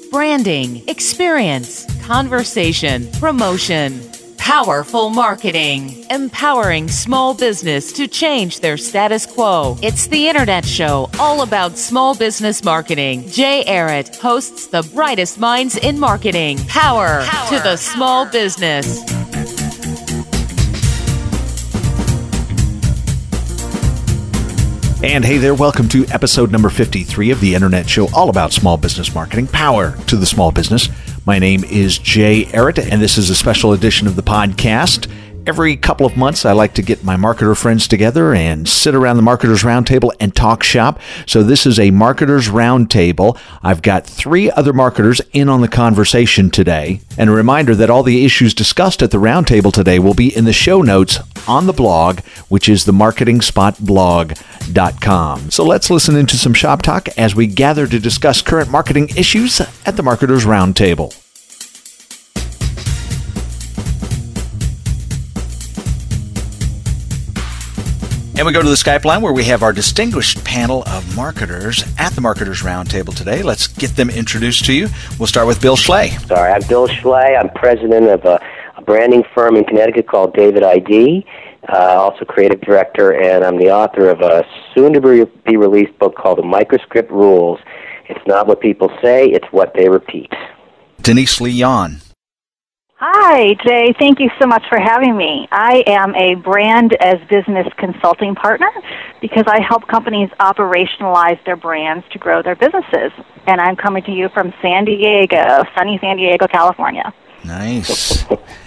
branding, experience, conversation, promotion. Powerful marketing, empowering small business to change their status quo. It's the Internet Show, all about small business marketing. Jay Arrett hosts the brightest minds in marketing. Power to the small business. And hey there, welcome to episode number 53 of the Internet Show, all about small business marketing, power to the small business. My name is Jay Arrett, and this is a special edition of the podcast. Every couple of months, I like to get my marketer friends together and sit around the Marketers Roundtable and talk shop. So this is a Marketers Roundtable. I've got 3 other marketers in on the conversation today. And a reminder that all the issues discussed at the Roundtable today will be in the show notes on the blog, which is themarketingspotblog.com. So let's listen into some shop talk as we gather to discuss current marketing issues at the Marketers Roundtable. And we go to the Skype line where we have our distinguished panel of marketers at the Marketers Roundtable today. Let's get them introduced to you. We'll start with Bill Schley. Sorry, I'm Bill Schley. I'm president of a branding firm in Connecticut called David ID, also creative director, and I'm the author of a soon-to-be released book called The Microscript Rules. It's not what people say, it's what they repeat. Denise Leon. Hi, Jay. Thank you so much for having me. I am a brand as business consulting partner because I help companies operationalize their brands to grow their businesses. And I'm coming to you from sunny San Diego, California. Nice.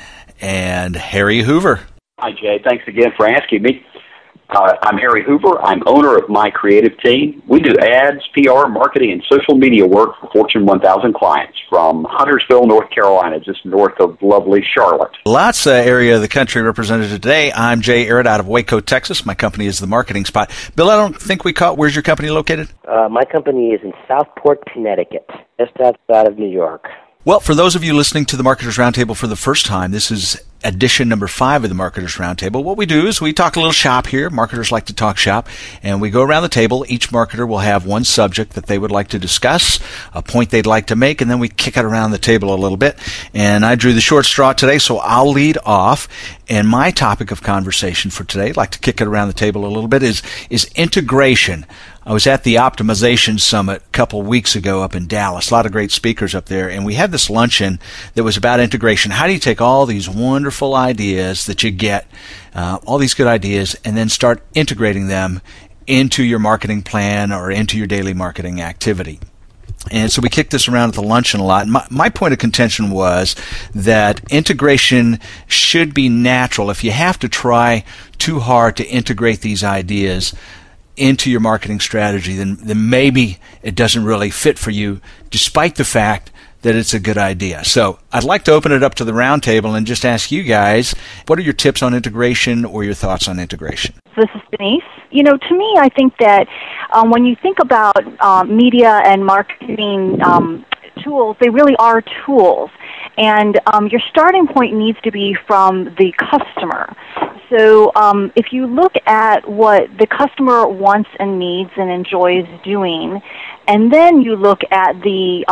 And Harry Hoover. Hi, Jay. Thanks again for asking me. I'm Harry Hoover. I'm owner of My Creative Team. We do ads, PR, marketing, and social media work for Fortune 1000 clients from Huntersville, North Carolina, just north of lovely Charlotte. Lots of area of the country represented today. I'm Jay Arrett out of Waco, Texas. My company is The Marketing Spot. Bill, I don't think we caught, where's your company located? My company is in Southport, Connecticut, just outside of New York. Well, for those of you listening to the Marketers Roundtable for the first time, this is edition number 5 of the Marketers Roundtable. What we do is we talk a little shop here. Marketers like to talk shop, and we go around the table. Each marketer will have one subject that they would like to discuss, a point they'd like to make, and then we kick it around the table a little bit. And I drew the short straw today, so I'll lead off. And my topic of conversation for today, I'd like to kick it around the table a little bit, is integration. I was at the Optimization Summit a couple of weeks ago up in Dallas. A lot of great speakers up there. And we had this luncheon that was about integration. How do you take all these wonderful ideas that you get, all these good ideas, and then start integrating them into your marketing plan or into your daily marketing activity? And so we kicked this around at the luncheon a lot. My point of contention was that integration should be natural. If you have to try too hard to integrate these ideas into your marketing strategy, then maybe it doesn't really fit for you, despite the fact that it's a good idea. So I'd like to open it up to the roundtable and just ask you guys, what are your tips on integration or your thoughts on integration? This is Denise. You know, to me, I think that when you think about media and marketing tools, they really are tools. And your starting point needs to be from the customer. So if you look at what the customer wants and needs and enjoys doing, and then you look at the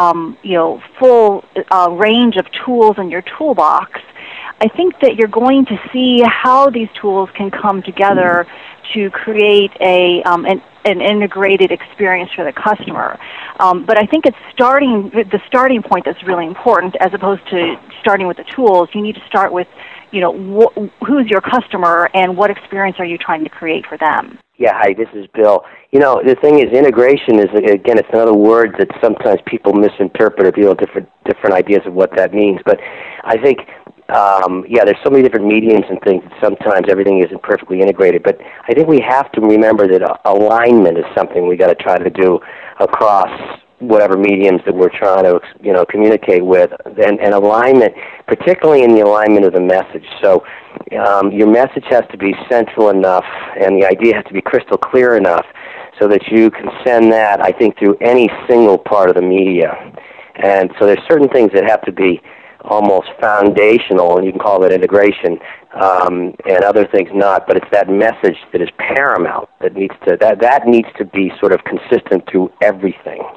full range of tools in your toolbox, I think that you're going to see how these tools can come together to create an integrated experience for the customer. But I think it's the starting point that's really important, as opposed to starting with the tools. You need to start with, who's your customer and what experience are you trying to create for them? Yeah, hi, this is Bill. The thing is, integration is, again, it's another word that sometimes people misinterpret, or people have different ideas of what that means. But I think, there's so many different mediums and things that sometimes everything isn't perfectly integrated. But I think we have to remember that alignment is something we got to try to do across whatever mediums that we're trying to, communicate with, and alignment, particularly in the alignment of the message. So your message has to be central enough, and the idea has to be crystal clear enough so that you can send that, I think, through any single part of the media. And so there's certain things that have to be almost foundational, and you can call it integration, and other things not. But it's that message that is paramount that needs to be sort of consistent through everything.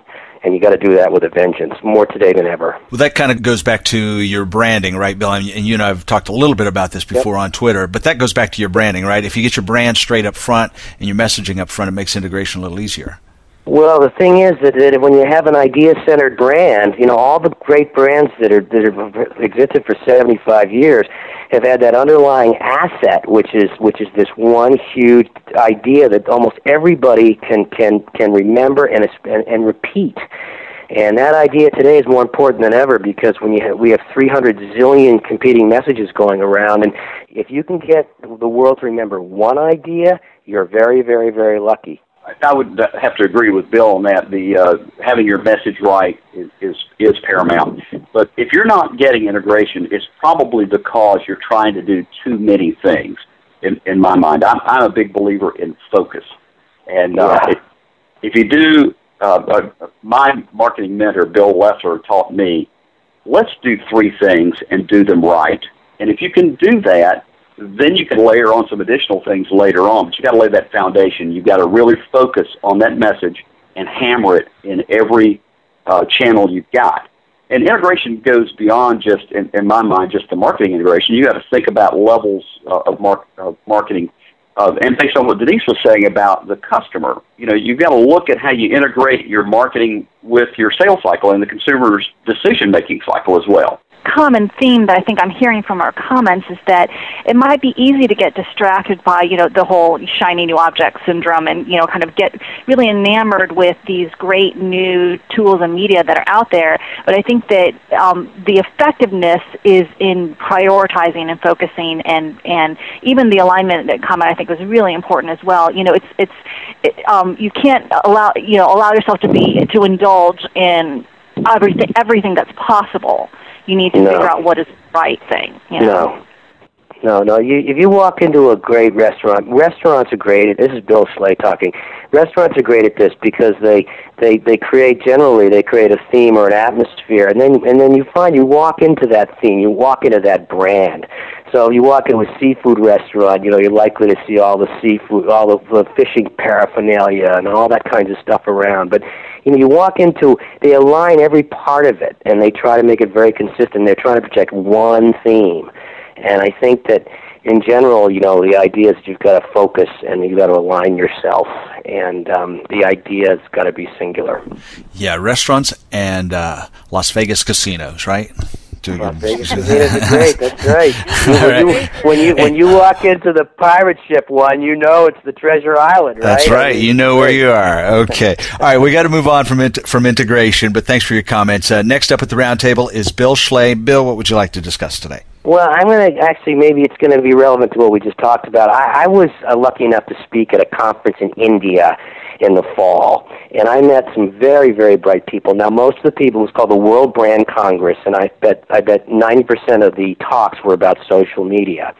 and you got to do that with a vengeance, more today than ever. Well, that kind of goes back to your branding, right, Bill? And you and I have talked a little bit about this before on Twitter, but that goes back to your branding, right? If you get your brand straight up front and your messaging up front, it makes integration a little easier. Well, the thing is that when you have an idea-centered brand, all the great brands that have existed for 75 years have had that underlying asset, which is this one huge idea that almost everybody can remember and repeat. And that idea today is more important than ever because we have 300 zillion competing messages going around, and if you can get the world to remember one idea, you're very, very, very lucky. I would have to agree with Bill on that. The having your message right is paramount. But if you're not getting integration, it's probably because you're trying to do too many things. In my mind, I'm a big believer in focus. And if you do, my marketing mentor Bill Leffler taught me, let's do 3 things and do them right. And if you can do that, then you can layer on some additional things later on, but you got to lay that foundation. You've got to really focus on that message and hammer it in every channel you've got. And integration goes beyond just, in my mind, just the marketing integration. You got to think about levels of marketing, and based on what Denise was saying about the customer. You've got to look at how you integrate your marketing with your sales cycle and the consumer's decision-making cycle as well. Common theme that I think I'm hearing from our comments is that it might be easy to get distracted by, the whole shiny new object syndrome and, kind of get really enamored with these great new tools and media that are out there. But I think that the effectiveness is in prioritizing and focusing and even the alignment comment I think was really important as well. You can't allow yourself to indulge in everything that's possible. You need to figure out what is the right thing. No. If you walk into a great restaurant, restaurants are great. This is Bill Slay talking. Restaurants are great at this because they create a theme or an atmosphere, and then you find you walk into that theme, you walk into that brand. So if you walk into a seafood restaurant, you're likely to see all the seafood, all the fishing paraphernalia, and all that kinds of stuff around. But you walk into, they align every part of it, and they try to make it very consistent. They're trying to project one theme. And I think that, in general, the idea is you've got to focus and you've got to align yourself, and the idea's got to be singular. Yeah, restaurants and Las Vegas casinos, right? Las Vegas casinos are great. That's right. When you walk into the pirate ship one, it's the Treasure Island, right? That's right. You know where you are. Okay. All right. We got to move on from integration, but thanks for your comments. Next up at the roundtable is Bill Schley. Bill, what would you like to discuss today? Well, I'm going to maybe it's going to be relevant to what we just talked about. I was lucky enough to speak at a conference in India in the fall, and I met some very, very bright people. Now, most of the people, it was called the World Brand Congress, and I bet 90% of the talks were about social media.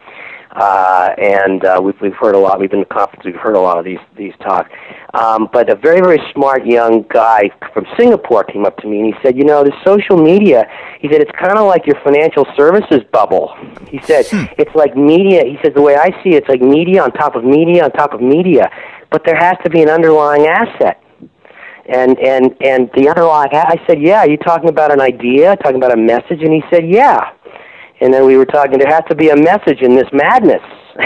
We've heard a lot. We've been to conferences. We've heard a lot of these talks. But a very, very smart young guy from Singapore came up to me and he said, the social media, he said, it's kind of like your financial services bubble. He said, it's like media. He said, the way I see it, it's like media on top of media on top of media. But there has to be an underlying asset. And the underlying, I said, yeah, are you talking about an idea, talking about a message? And he said, yeah. And then we were talking, there has to be a message in this madness.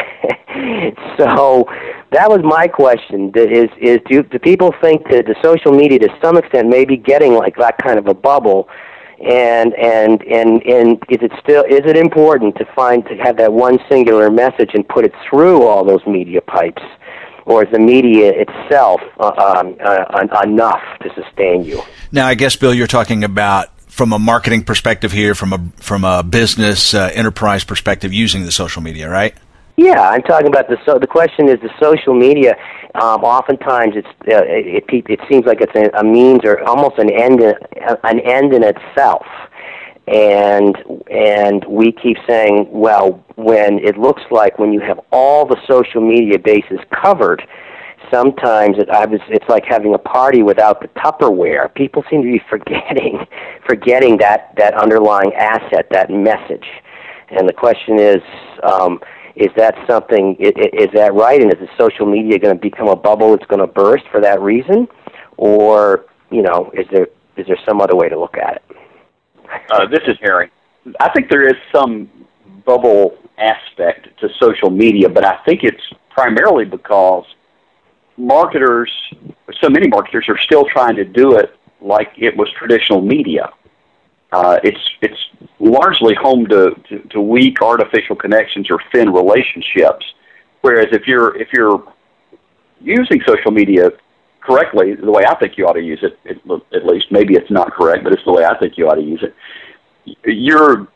So that was my question. Do people think that the social media, to some extent, may be getting like that kind of a bubble? And is it important to have that one singular message and put it through all those media pipes? Or is the media itself enough to sustain you? Now, I guess, Bill, you're talking about from a marketing perspective here, from a business enterprise perspective, using the social media, right? Yeah, I'm talking about the question is the social media. Oftentimes, it seems like it's a means or almost an end in itself. And we keep saying, well, when it looks like when you have all the social media bases covered, sometimes it's like having a party without the Tupperware. People seem to be forgetting that underlying asset, that message. And the question is that something? Is that right? And is the social media going to become a bubble that's going to burst for that reason, or is is there some other way to look at it? This is Harry. I think there is some bubble aspect to social media, but I think it's primarily because so many marketers are still trying to do it like it was traditional media. It's largely home to weak artificial connections or thin relationships. Whereas if you're using social media correctly, the way I think you ought to use it, at least maybe it's not correct, but it's the way I think you ought to use it. You're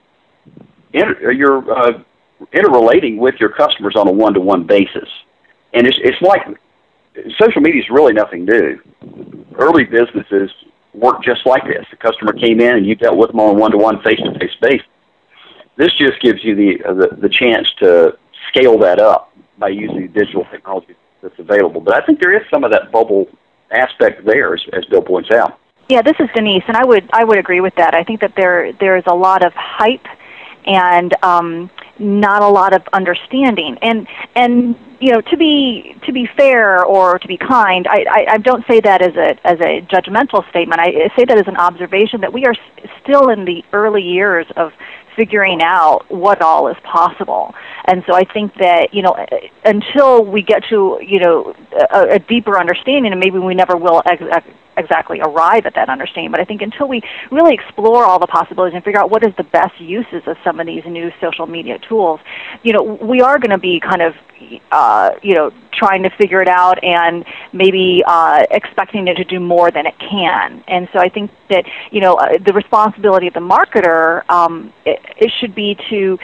interrelating with your customers on a one-to-one basis, and it's like social media is really nothing new. Early businesses worked just like this. The customer came in and you dealt with them on a one-to-one, face-to-face basis. This just gives you the chance to scale that up by using digital technology that's available. But I think there is some of that bubble aspect there, as Bill points out. Yeah, this is Denise, and I would agree with that. I think that there's a lot of hype and not a lot of understanding. And to be fair or to be kind, I don't say that as a judgmental statement. I say that as an observation that we are still in the early years of figuring out what all is possible. And so I think that, until we get to, a deeper understanding, and maybe we never will exactly arrive at that understanding, but I think until we really explore all the possibilities and figure out what is the best uses of some of these new social media tools, we are going to be kind of, trying to figure it out and maybe expecting it to do more than it can. And so I think that, the responsibility of the marketer, it should be to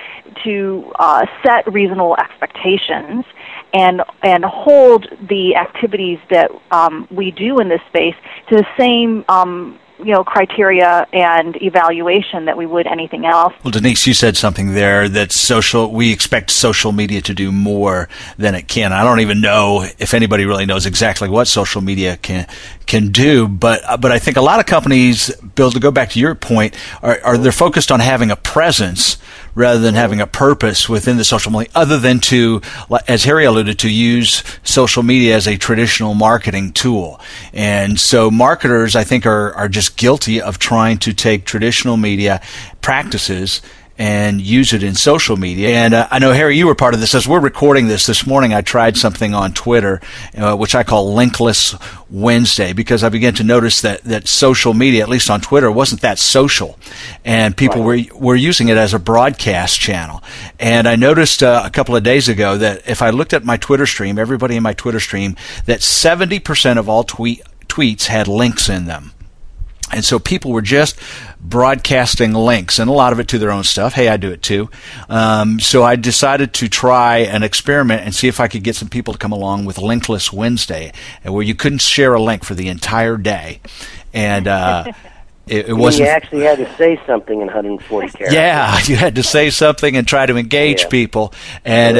set reasonable expectations and hold the activities that we do in this space to the same criteria and evaluation that we would anything else. Well, Denise, you said something there that we expect social media to do more than it can. I don't even know if anybody really knows exactly what social media can do, but I think a lot of companies, Bill, to go back to your point, they're focused on having a presence rather than having a purpose within the social media, other than to, as Harry alluded to, use social media as a traditional marketing tool. And so marketers, I think, are just guilty of trying to take traditional media practices and use it in social media. And I know, Harry, you were part of this. As we're recording this morning, I tried something on Twitter, which I call Linkless Wednesday, because I began to notice that social media, at least on Twitter, wasn't that social. And people were using it as a broadcast channel. And I noticed a couple of days ago that if I looked at my Twitter stream, everybody in my Twitter stream, that 70% of all tweets had links in them. And so people were just broadcasting links, and a lot of it to their own stuff. Hey, I do it too. So I decided to try an experiment and see if I could get some people to come along with Linkless Wednesday, where you couldn't share a link for the entire day. And it wasn't. You actually had to say something in 140 characters. Yeah, you had to say something and try to engage people. And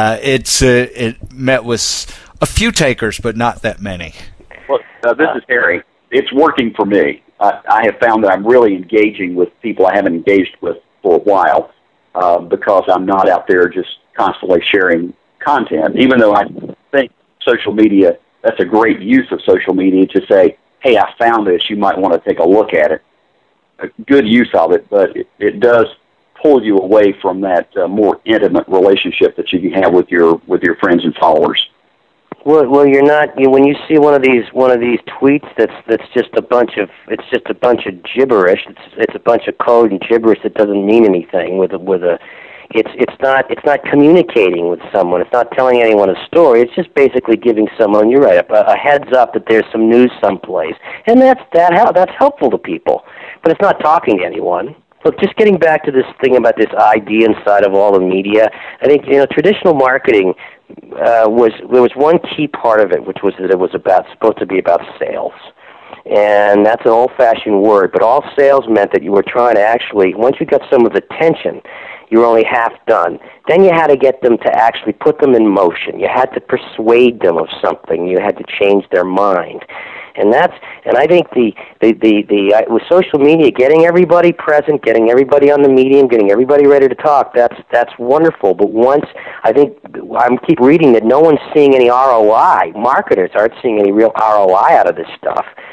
it met with a few takers, but not that many. Well, this is Harry. It's working for me. I have found that I'm really engaging with people I haven't engaged with for a while because I'm not out there just constantly sharing content, even though I think social media, that's a great use of social media to say, hey, I found this, you might want to take a look at it. A good use of it, but it does pull you away from that more intimate relationship that you can have with your friends and followers. Well, you're not. When you see one of these tweets that's just a bunch of gibberish. It's a bunch of code and gibberish that doesn't mean anything. It's not communicating with someone. It's not telling anyone a story. It's just basically giving someone, you're right, a heads up that there's some news someplace, and that's helpful to people. But it's not talking to anyone. Look, just getting back to this thing about this idea inside of all the media, I think traditional marketing there was one key part of it, which was that it was supposed to be about sales. And that's an old-fashioned word, but all sales meant that you were trying to actually, once you got someone's attention, you were only half done. Then you had to get them to actually put them in motion. You had to persuade them of something. You had to change their mind. And I think with social media, getting everybody present, getting everybody on the medium, getting everybody ready to talk, that's wonderful. But I keep reading that no one's seeing any ROI. Marketers aren't seeing any real ROI out of this stuff,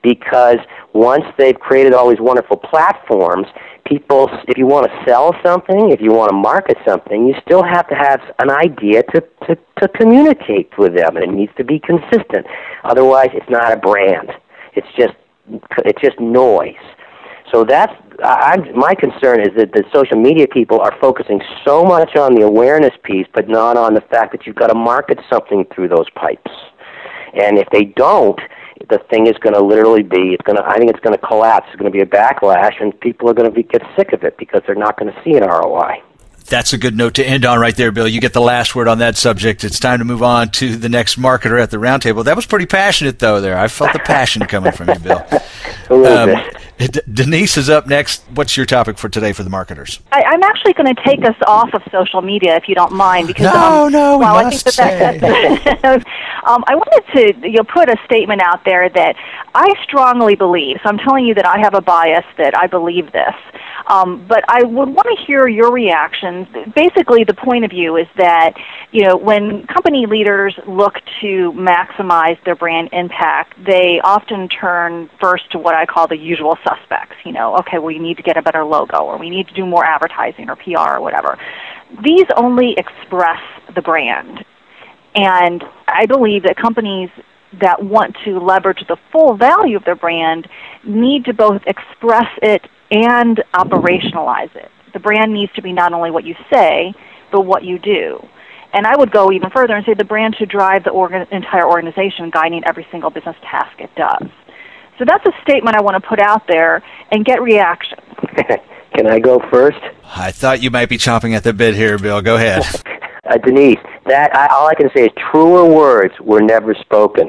because once they've created all these wonderful platforms, people, if you want to sell something, if you want to market something, you still have to have an idea to communicate with them, and it needs to be consistent. Otherwise, it's not a brand. It's just noise. So that's my concern is that the social media people are focusing so much on the awareness piece, but not on the fact that you've got to market something through those pipes. And if they don't, the thing is going to literally be, I think it's going to collapse. It's going to be a backlash, and people are going to get sick of it because they're not going to see an ROI. That's a good note to end on right there, Bill. You get the last word on that subject. It's time to move on to the next marketer at the roundtable. That was pretty passionate, though, there. I felt the passion coming from you, Bill. A little bit. Denise is up next. What's your topic for today for the marketers? I'm actually going to take us off of social media, if you don't mind, because we I must think that I wanted to put a statement out there that I strongly believe. So I'm telling you that I have a bias that I believe this, but I would want to hear your reactions. Basically, the point of view is that when company leaders look to maximize their brand impact, they often turn first to what I call the usual suspects. Okay, we need to get a better logo, or we need to do more advertising or PR or whatever. These only express the brand. And I believe that companies that want to leverage the full value of their brand need to both express it and operationalize it. The brand needs to be not only what you say, but what you do. And I would go even further and say the brand should drive the entire organization, guiding every single business task it does. So that's a statement I want to put out there and get reaction. Can I go first? I thought you might be chomping at the bit here, Bill. Go ahead. Denise, all I can say is truer words were never spoken.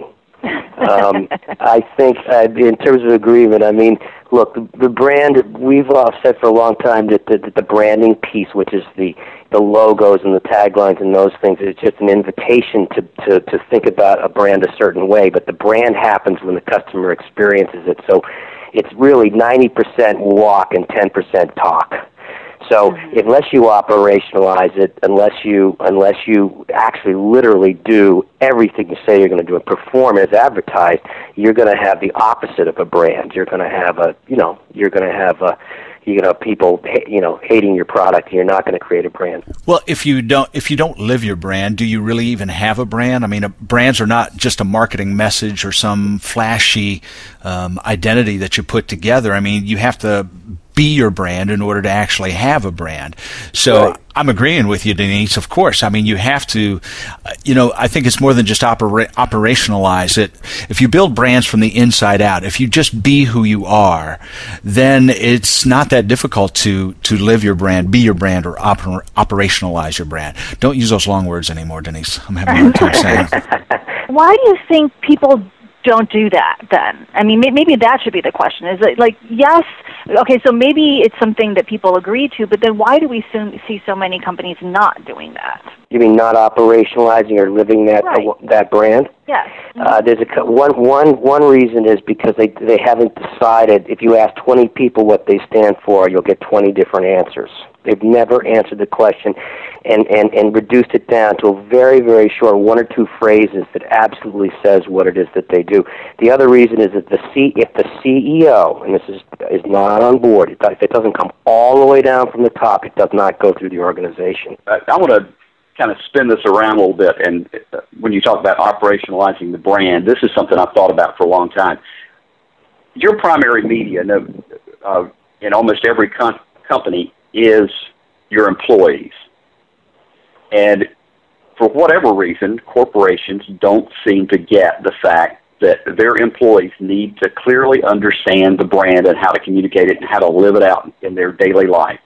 I think in terms of agreement, look, the brand, we've all said for a long time that the branding piece, which is the logos and the taglines and those things, is just an invitation to think about a brand a certain way, but the brand happens when the customer experiences it. So it's really 90% walk and 10% talk. So unless you operationalize it, unless you actually literally do everything you say you're going to do and perform as advertised, you're going to have the opposite of a brand. You're going to have people hating your product, and you're not going to create a brand. Well, if you don't live your brand, do you really even have a brand? Brands are not just a marketing message or some flashy identity that you put together. You have to be your brand in order to actually have a brand. So right. I'm agreeing with you, Denise. Of course. You have to, I think it's more than just operationalize it. If you build brands from the inside out, if you just be who you are, then it's not that difficult to live your brand, be your brand, or operationalize your brand. Don't use those long words anymore, Denise. I'm having a hard time saying it. Why do you think people don't do that then? Maybe that should be the question. Is it yes, okay, so maybe it's something that people agree to, but then why do we see so many companies not doing that? You mean not operationalizing or living that brand? Yes. There's one reason is because they haven't decided. If you ask 20 people what they stand for, you'll get 20 different answers. They've never answered the question and reduced it down to a very, very short 1 or 2 phrases that absolutely says what it is that they do. The other reason is that if the CEO, and this is not on board, if it doesn't come all the way down from the top, it does not go through the organization. I want to kind of spin this around a little bit, and when you talk about operationalizing the brand, this is something I've thought about for a long time. Your primary media in almost every company is your employees. And for whatever reason, corporations don't seem to get the fact that their employees need to clearly understand the brand and how to communicate it and how to live it out in their daily life.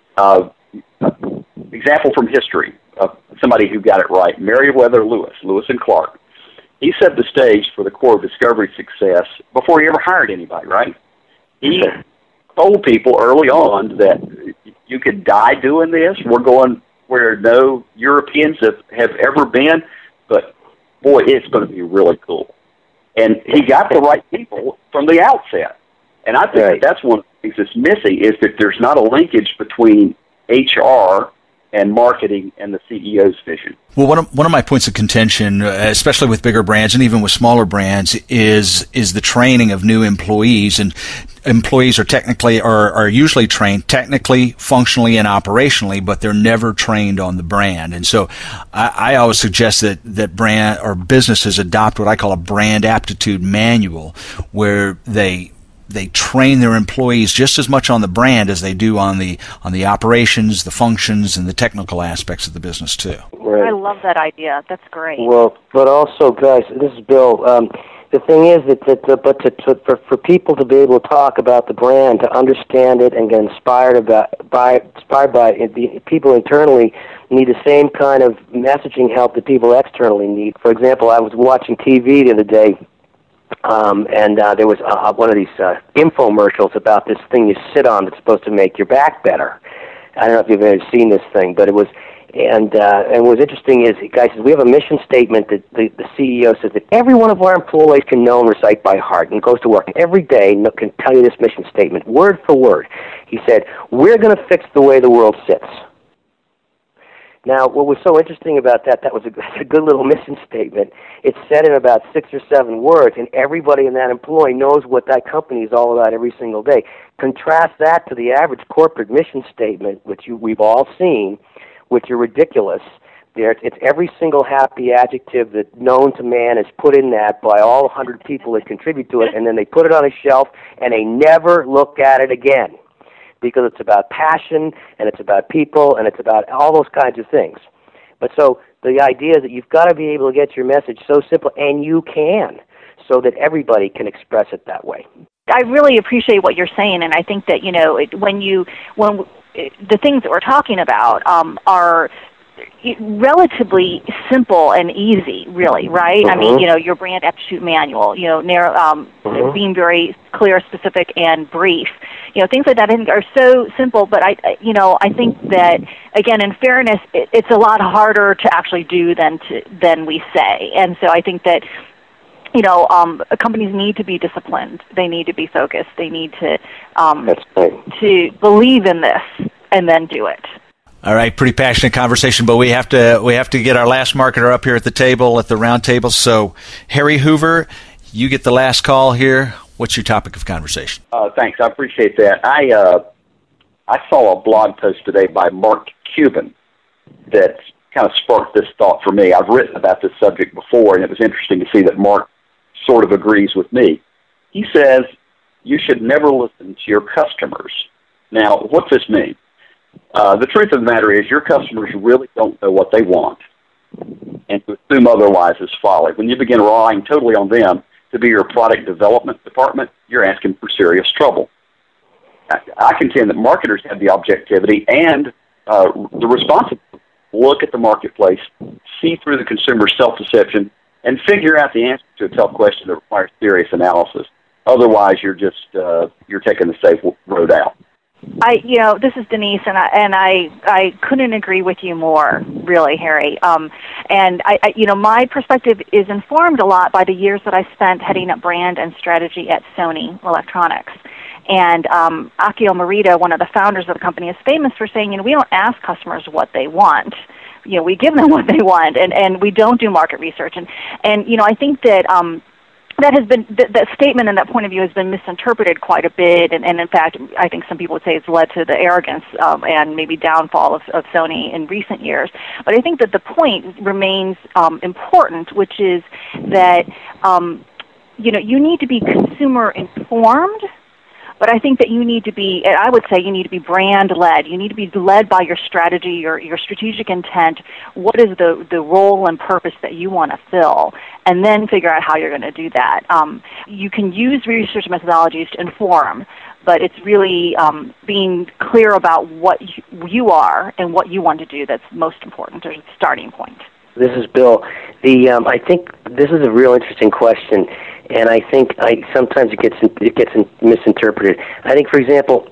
Example from history of somebody who got it right, Meriwether Lewis and Clark. He set the stage for the core of Discovery's success before he ever hired anybody, right? He told people early on that you could die doing this. We're going where no Europeans have ever been, but boy, it's going to be really cool. And he got the right people from the outset. And I think that's one of the things that's missing is that there's not a linkage between HR and marketing and the CEO's vision. Well, one of my points of contention, especially with bigger brands and even with smaller brands, is the training of new employees. And employees are usually trained technically, functionally, and operationally, but they're never trained on the brand. And so I always suggest that brand or businesses adopt what I call a brand aptitude manual, where they train their employees just as much on the brand as they do on the operations, the functions, and the technical aspects of the business too. Right. I love that idea. That's great. Well, but also, guys, this is Bill. The thing is for people to be able to talk about the brand, to understand it, and get inspired by it, the people internally need the same kind of messaging help that people externally need. For example, I was watching TV the other day. And there was one of these infomercials about this thing you sit on that's supposed to make your back better. I don't know if you've ever seen this thing, but it was, and what's interesting is, guys, we have a mission statement that the CEO says that every one of our employees can know and recite by heart, and goes to work every day and can tell you this mission statement, word for word. He said, we're going to fix the way the world sits. Now, what was so interesting about that was a good little mission statement. It's said in about 6 or 7 words, and everybody in that employee knows what that company is all about every single day. Contrast that to the average corporate mission statement, which we've all seen, which are ridiculous. It's every single happy adjective that known to man is put in that by all 100 people that contribute to it, and then they put it on a shelf, and they never look at it again. Because it's about passion, and it's about people, and it's about all those kinds of things. But so the idea is that you've got to be able to get your message so simple, and you can, so that everybody can express it that way. I really appreciate what you're saying, and I think that, when the things that we're talking about are relatively simple and easy, really, right? Mm-hmm. I mean, your brand aptitude manual, being very clear, specific, and brief. Things like that are so simple, but I think that, again, in fairness, it's a lot harder to actually do than we say. And so I think that, companies need to be disciplined. They need to be focused. They need to to believe in this and then do it. All right, pretty passionate conversation, but we have to get our last marketer up here at the table, at the round table. So, Harry Hoover, you get the last call here. What's your topic of conversation? Thanks, I appreciate that. I saw a blog post today by Mark Cuban that kind of sparked this thought for me. I've written about this subject before, and it was interesting to see that Mark sort of agrees with me. He says you should never listen to your customers. Now, what's this mean? The truth of the matter is your customers really don't know what they want, and to assume otherwise is folly. When you begin relying totally on them to be your product development department, you're asking for serious trouble. I contend that marketers have the objectivity and the responsibility to look at the marketplace, see through the consumer's self-deception, and figure out the answer to a tough question that requires serious analysis. Otherwise, you're just you're taking the safe road out. This is Denise, and I couldn't agree with you more, really, Harry. And my perspective is informed a lot by the years that I spent heading up brand and strategy at Sony Electronics. And Akio Morita, one of the founders of the company, is famous for saying, we don't ask customers what they want. We give them what they want, and we don't do market research. And I think that that has been that statement and that point of view has been misinterpreted quite a bit, and in fact, I think some people would say it's led to the arrogance and maybe downfall of Sony in recent years. But I think that the point remains important, which is that you need to be consumer informed. But I think that you need to be, I would say you need to be brand-led. You need to be led by your strategy, your strategic intent. What is the role and purpose that you want to fill? And then figure out how you're going to do that. You can use research methodologies to inform, but it's really being clear about what you are and what you want to do that's most important. There's a starting point. This is Bill. I think this is a real interesting question, and I think sometimes it gets misinterpreted. I think, for example,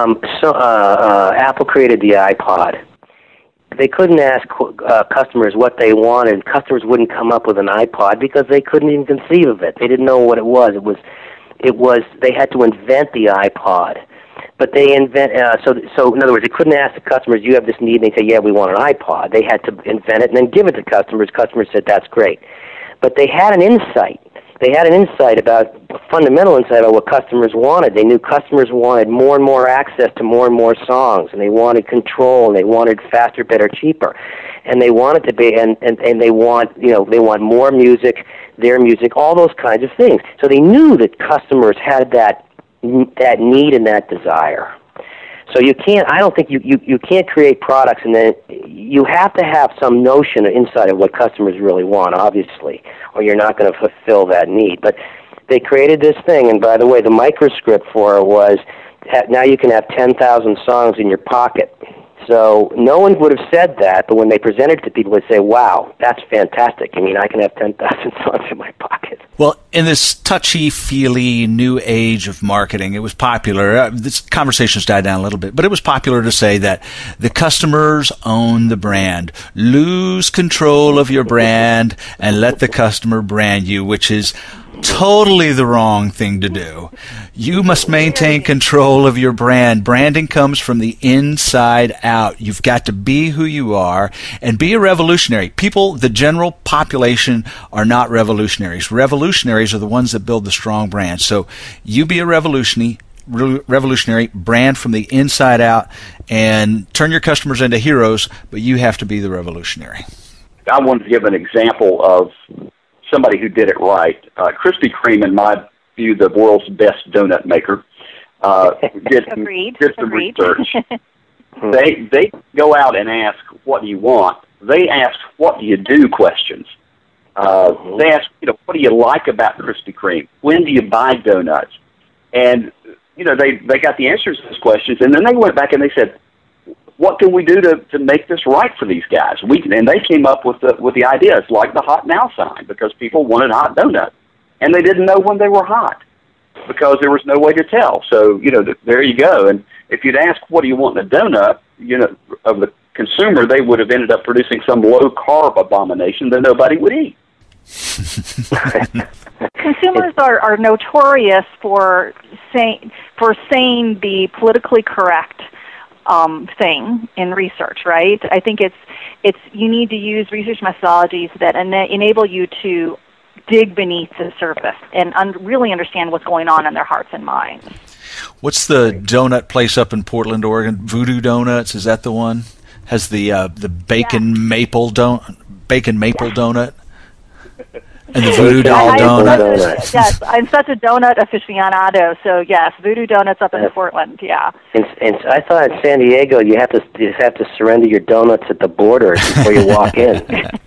Apple created the iPod. They couldn't ask customers what they wanted. Customers wouldn't come up with an iPod because they couldn't even conceive of it. They didn't know what it was. It was they had to invent the iPod. But they invent so in other words, they couldn't ask the customers, "You have this need," and they say, "Yeah, we want an iPod." They had to invent it and then give it to customers. Customers said, "That's great," but they had an insight. They had an insight about a fundamental insight about what customers wanted. They knew customers wanted more and more access to more and more songs, and they wanted control, and they wanted faster, better, cheaper, and they wanted to be and they want they want more music, their music, all those kinds of things. So they knew that customers had that need and that desire. So you can't. I don't think you can't create products and then you have to have some notion inside of what customers really want, obviously, or you're not going to fulfill that need. But they created this thing, and by the way, the microscript for it was now you can have 10,000 songs in your pocket. So no one would have said that, but when they presented it to people, they'd say, "Wow, that's fantastic. I mean, I can have 10,000 songs in my pocket." Well, in this touchy-feely new age of marketing, it was popular. This conversation's died down a little bit, but it was popular to say that the customers own the brand. Lose control of your brand and let the customer brand you, which is totally the wrong thing to do. You must maintain control of your brand. Branding comes from the inside out. You've got to be who you are and be a revolutionary. People, the general population, are not revolutionaries. Revolutionaries are the ones that build the strong brand. So you be a revolutionary, brand from the inside out, and turn your customers into heroes, but you have to be the revolutionary. I wanted to give an example of somebody who did it right. Krispy Kreme, in my view, the world's best donut maker, did some research. They go out and ask, "What do you want?" They ask, "What do you do?" questions. They ask, "What do you like about Krispy Kreme? When do you buy donuts?" And they got the answers to those questions, and then they went back and they said, "What can we do to make this right for these guys?" And they came up with the ideas like the Hot Now sign, because people wanted hot donuts, and they didn't know when they were hot because there was no way to tell. So there you go. And if you'd ask, "What do you want in a donut?" Of the consumer, they would have ended up producing some low carb abomination that nobody would eat. Consumers are notorious for saying the politically correct thing in research, right? I think it's you need to use research methodologies that enable you to dig beneath the surface and really understand what's going on in their hearts and minds. What's the donut place up in Portland, Oregon? Voodoo Donuts, is that the one? Has the bacon maple donut? And the Voodoo Doll donut. Yes, I'm such a donut aficionado. So yes, Voodoo Donuts up in Portland. Yeah. And I thought in San Diego you have to surrender your donuts at the border before you walk in.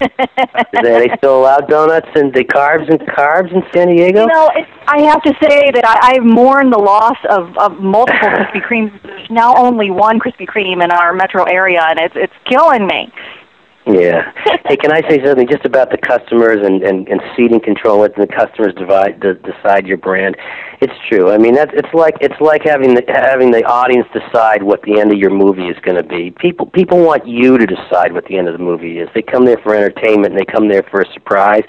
Are they still allow donuts and the carbs in San Diego? I have to say that I mourn the loss of multiple Krispy Kremes. There's now only one Krispy Kreme in our metro area, and it's killing me. Yeah. Hey, can I say something just about the customers and ceding control and the customers decide your brand? It's true. I mean, it's like having the audience decide what the end of your movie is going to be. People want you to decide what the end of the movie is. They come there for entertainment and they come there for a surprise.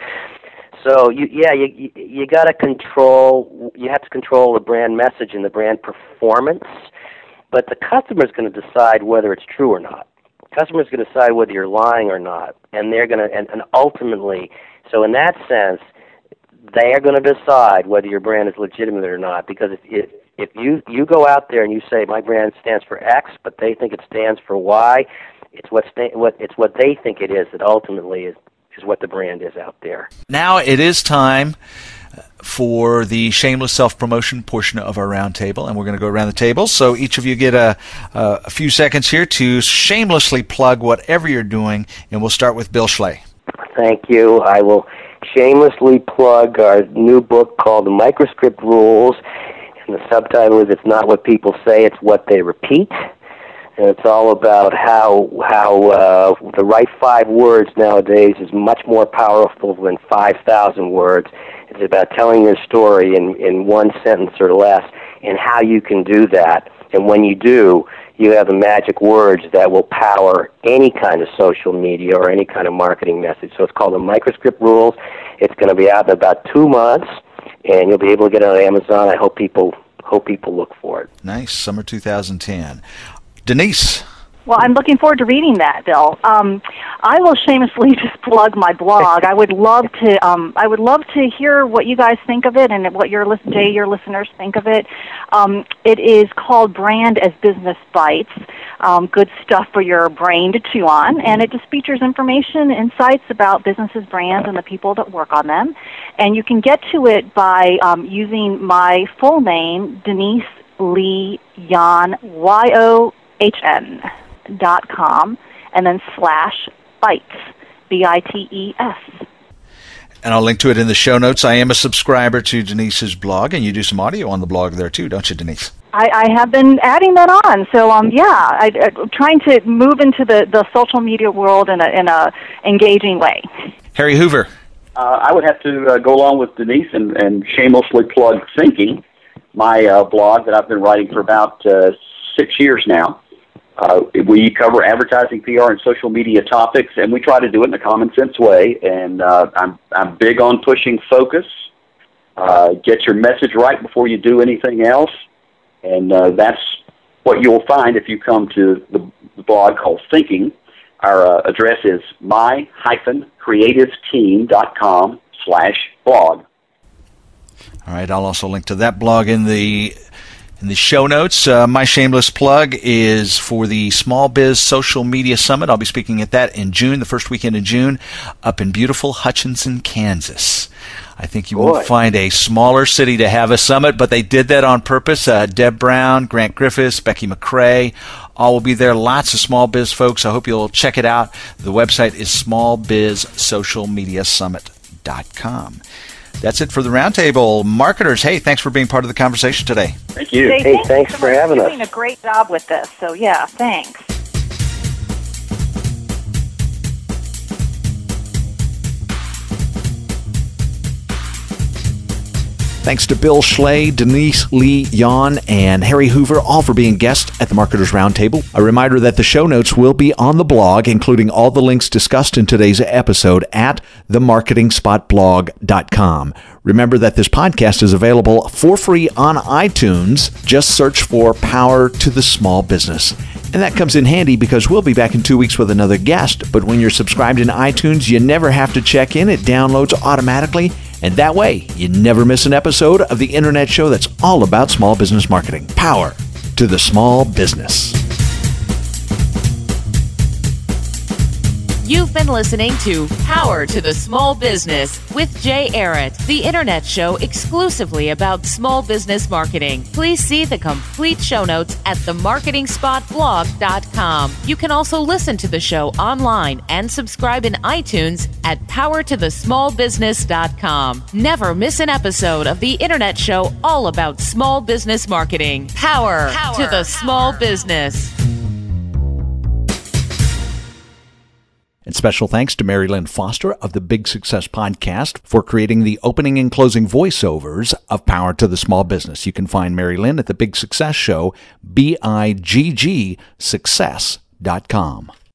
So you got to control. You have to control the brand message and the brand performance, but the customer's going to decide whether it's true or not. Customer's going to decide whether you're lying or not, and they're going to, and ultimately, so in that sense, they are going to decide whether your brand is legitimate or not. Because if you go out there and you say my brand stands for X, but they think it stands for Y, it's what they think it is that ultimately is what the brand is out there. Now it is time for the shameless self-promotion portion of our roundtable, and we're going to go around the table. So each of you get a few seconds here to shamelessly plug whatever you're doing, and we'll start with Bill Schley. Thank you. I will shamelessly plug our new book called The Microscript Rules, and the subtitle is "It's Not What People Say, It's What They Repeat." And it's all about how the right 5 words nowadays is much more powerful than 5,000 words. It's about telling your story in one sentence or less, and how you can do that. And when you do, you have the magic words that will power any kind of social media or any kind of marketing message. So it's called The Microscript Rules. It's going to be out in about 2 months, and you'll be able to get it on Amazon. I hope people hope people look for it. Nice. Summer 2010. Denise. Well, I'm looking forward to reading that, Bill. I will shamelessly just plug my blog. I would love to hear what you guys think of it and what your listeners think of it. It is called Brand as Business Bites. Good stuff for your brain to chew on, and it just features information, insights about businesses, brands, and the people that work on them. And you can get to it by using my full name, Denise Lee Yohn, YOHN.com, and then /bites, BITES. And I'll link to it in the show notes. I am a subscriber to Denise's blog, and you do some audio on the blog there too, don't you, Denise? I have been adding that on. So, I'm trying to move into the social media world in a engaging way. Harry Hoover. I would have to go along with Denise and shamelessly plug Thinking, my blog that I've been writing for about 6 years now. We cover advertising, PR, and social media topics, and we try to do it in a common sense way. And I'm big on pushing focus. Get your message right before you do anything else, and that's what you'll find if you come to the blog called Thinking. Our address is my-creativeteam.com/blog. All right, I'll also link to that blog in the show notes. My shameless plug is for the Small Biz Social Media Summit. I'll be speaking at that in June, the first weekend in June, up in beautiful Hutchinson, Kansas. I think you won't find a smaller city to have a summit, but they did that on purpose. Deb Brown, Grant Griffiths, Becky McCrae, all will be there. Lots of small biz folks. I hope you'll check it out. The website is smallbizsocialmediasummit.com. That's it for the Roundtable. Marketers, hey, thanks for being part of the conversation today. Thank you. Hey, thanks for having us. You're doing a great job with this. So, yeah, thanks. Thanks to Bill Schley, Denise Lee Yohn, and Harry Hoover, all for being guests at the Marketers Roundtable. A reminder that the show notes will be on the blog, including all the links discussed in today's episode at themarketingspotblog.com. Remember that this podcast is available for free on iTunes. Just search for Power to the Small Business. And that comes in handy because we'll be back in 2 weeks with another guest. But when you're subscribed in iTunes, you never have to check in. It downloads automatically. And that way, you never miss an episode of the internet show that's all about small business marketing. Power to the small business. You've been listening to Power to the Small Business with Jay Arrett, the internet show exclusively about small business marketing. Please see the complete show notes at themarketingspotblog.com. You can also listen to the show online and subscribe in iTunes at powertothesmallbusiness.com. Never miss an episode of the internet show all about small business marketing. Power to the small business. And special thanks to Mary Lynn Foster of the Big Success Podcast for creating the opening and closing voiceovers of Power to the Small Business. You can find Mary Lynn at the Big Success Show, BIGG Success.com.